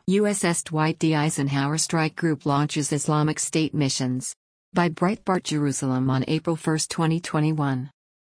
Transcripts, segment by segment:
USS Dwight D. Eisenhower Strike Group launches Islamic State missions. By Breitbart Jerusalem on April 1, 2021.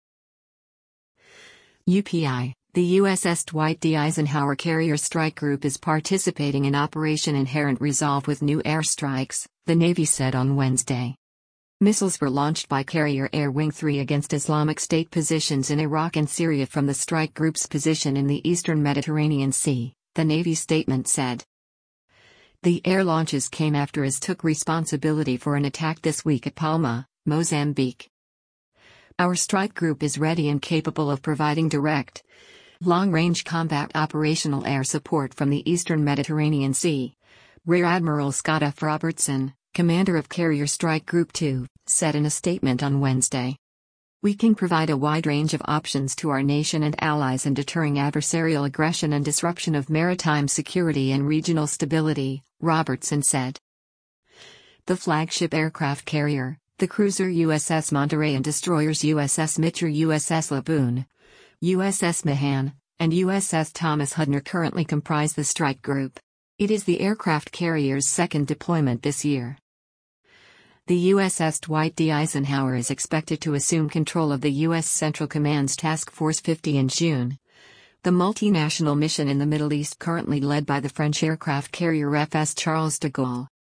UPI, the USS Dwight D. Eisenhower Carrier Strike Group is participating in Operation Inherent Resolve with new airstrikes, the Navy said on Wednesday. Missiles were launched by Carrier Air Wing 3 against Islamic State positions in Iraq and Syria from the strike group's position in the eastern Mediterranean Sea, the Navy statement said. The air launches came after IS took responsibility for an attack this week at Palma, Mozambique. Our strike group is ready and capable of providing direct, long-range combat operational air support from the eastern Mediterranean Sea, Rear Admiral Scott F. Robertson, commander of Carrier Strike Group 2, said in a statement on Wednesday. We can provide a wide range of options to our nation and allies in deterring adversarial aggression and disruption of maritime security and regional stability, Robertson said. The flagship aircraft carrier, the cruiser USS Monterey and destroyers USS Mitchell, USS Laboon, USS Mahan, and USS Thomas Hudner currently comprise the strike group. It is the aircraft carrier's second deployment this year. The USS Dwight D. Eisenhower is expected to assume control of the U.S. Central Command's Task Force 50 in June. The multinational mission in the Middle East currently led by the French aircraft carrier FS Charles de Gaulle.